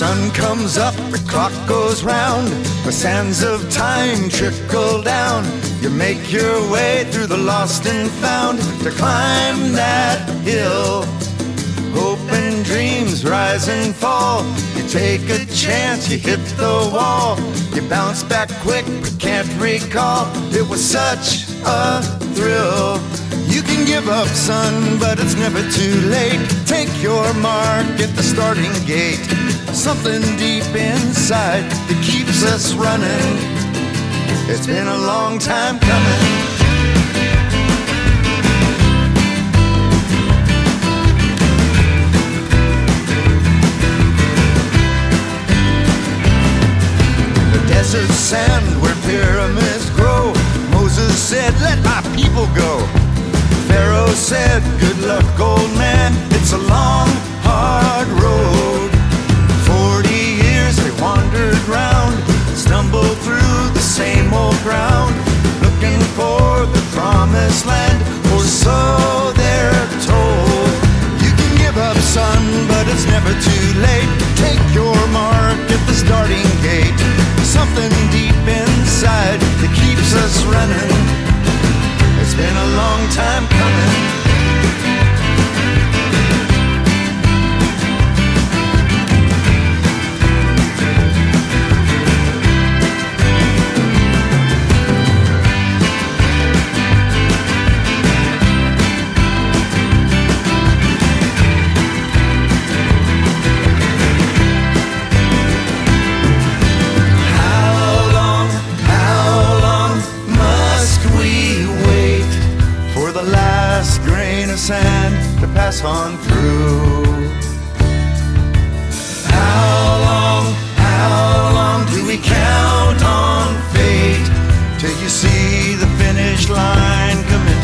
sun comes up, the clock goes round, the sands of time trickle down. You make your way through the lost and found to climb that hill. Hope and dreams rise and fall. You take a chance, you hit the wall. You bounce back quick, but can't recall. It was such a thrill. You can give up, son, but it's never too late. Take your mark at the starting gate. Something deep inside that keeps us running. It's been a long time coming. Desert sand where pyramids grow. Moses said, let my people go. Pharaoh said, good luck, old man. It's a long, hard road. 40 years they wandered round, stumbled through the same old ground, looking for the promised land, or so they're told. You can give up, son, but it's never too late. Take your mark at the starting gate. Something deep inside that keeps us running. It's been a long time coming. Sand to pass on through. How long do we count on fate till you see the finish line coming?